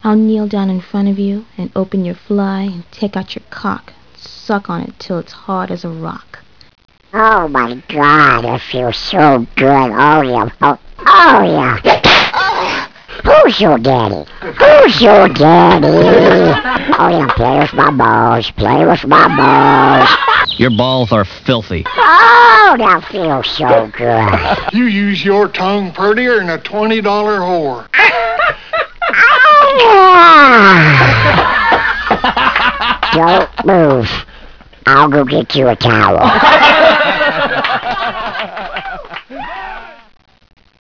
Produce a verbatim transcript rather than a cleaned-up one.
I'll kneel down in front of you and open your fly and take out your cock. Suck on it till it's hard as a rock. Oh my God, it feels so good. Oh yeah, oh, oh yeah. Who's your daddy? Who's your daddy? Oh yeah, play with my balls, play with my balls. Your balls are filthy. Oh, that feels so good. You use your tongue prettier than a twenty dollar whore. Don't move. I'll go get you a towel.